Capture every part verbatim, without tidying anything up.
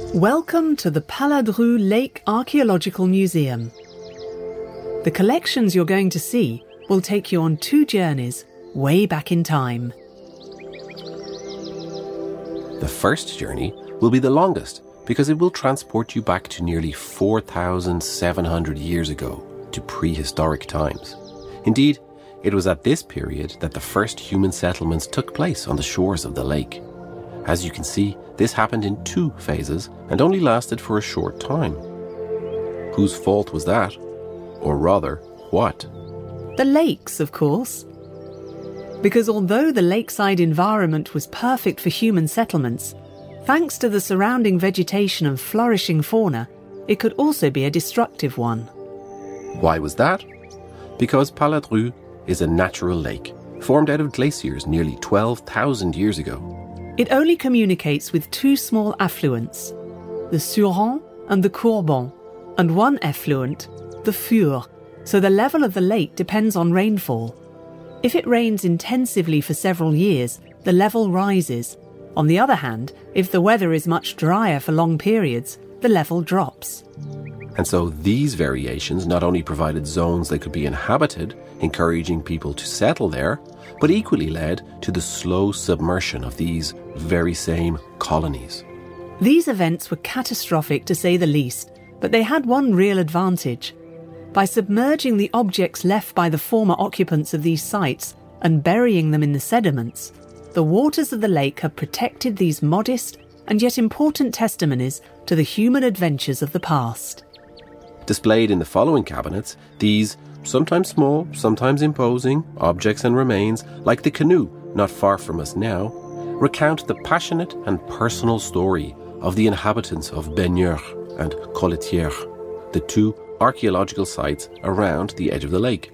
Welcome to the Paladru Lake Archaeological Museum. The collections you're going to see will take you on two journeys way back in time. The first journey will be the longest because it will transport you back to nearly four thousand seven hundred years ago, to prehistoric times. Indeed, it was at this period that the first human settlements took place on the shores of the lake. As you can see, this happened in two phases and only lasted for a short time. Whose fault was that? Or rather, what? The lakes, of course. Because although the lakeside environment was perfect for human settlements, thanks to the surrounding vegetation and flourishing fauna, it could also be a destructive one. Why was that? Because Paladru is a natural lake, formed out of glaciers nearly twelve thousand years ago. It only communicates with two small affluents, the Suran and the Courbon, and one effluent, the Fur, so the level of the lake depends on rainfall. If it rains intensively for several years, the level rises. On the other hand, if the weather is much drier for long periods, the level drops. And so these variations not only provided zones that could be inhabited, encouraging people to settle there, but equally led to the slow submersion of these very same colonies. These events were catastrophic to say the least, but they had one real advantage. By submerging the objects left by the former occupants of these sites and burying them in the sediments, the waters of the lake have protected these modest and yet important testimonies to the human adventures of the past. Displayed in the following cabinets, these, sometimes small, sometimes imposing, objects and remains, like the canoe not far from us now, recount the passionate and personal story of the inhabitants of Baigneurs and Colletières, the two archaeological sites around the edge of the lake.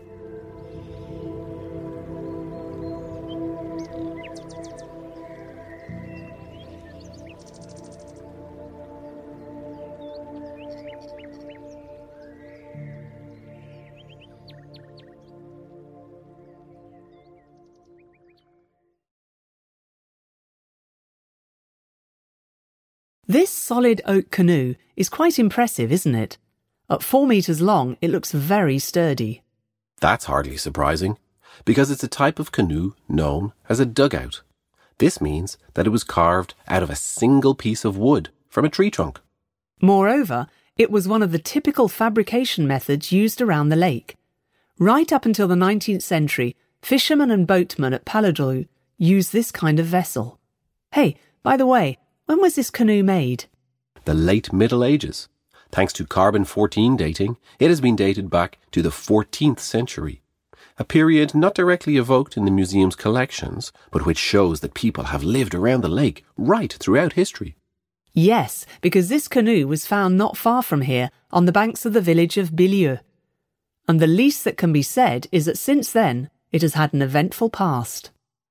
This solid oak canoe is quite impressive, isn't it? At four metres long, it looks very sturdy. That's hardly surprising, because it's a type of canoe known as a dugout. This means that it was carved out of a single piece of wood from a tree trunk. Moreover, it was one of the typical fabrication methods used around the lake. Right up until the nineteenth century, fishermen and boatmen at Paladru used this kind of vessel. Hey, by the way, when was this canoe made? The late Middle Ages. Thanks to carbon fourteen dating, it has been dated back to the fourteenth century, a period not directly evoked in the museum's collections, but which shows that people have lived around the lake right throughout history. Yes, because this canoe was found not far from here, on the banks of the village of Bilieu. And the least that can be said is that since then, it has had an eventful past.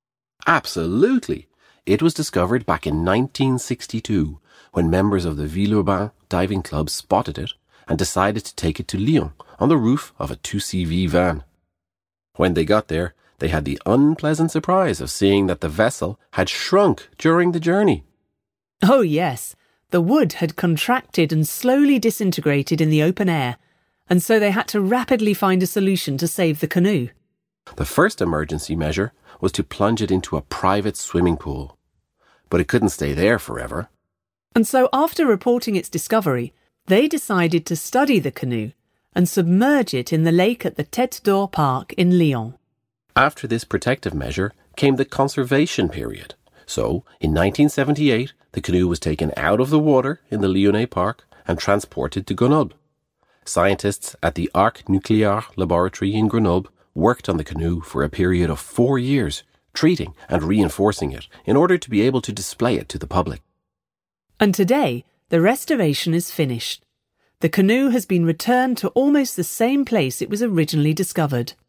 Absolutely. It was discovered back in nineteen sixty-two, when members of the Villeurbanne diving club spotted it and decided to take it to Lyon on the roof of a two C V van. When they got there, they had the unpleasant surprise of seeing that the vessel had shrunk during the journey. Oh yes, the wood had contracted and slowly disintegrated in the open air, and so they had to rapidly find a solution to save the canoe. The first emergency measure was to plunge it into a private swimming pool. But it couldn't stay there forever. And so after reporting its discovery, they decided to study the canoe and submerge it in the lake at the Tête d'Or Park in Lyon. After this protective measure came the conservation period. So, in nineteen seventy-eight, the canoe was taken out of the water in the Lyonnais Park and transported to Grenoble. Scientists at the Arc Nucléaire Laboratory in Grenoble worked on the canoe for a period of four years, treating and reinforcing it in order to be able to display it to the public. And today, the restoration is finished. The canoe has been returned to almost the same place it was originally discovered.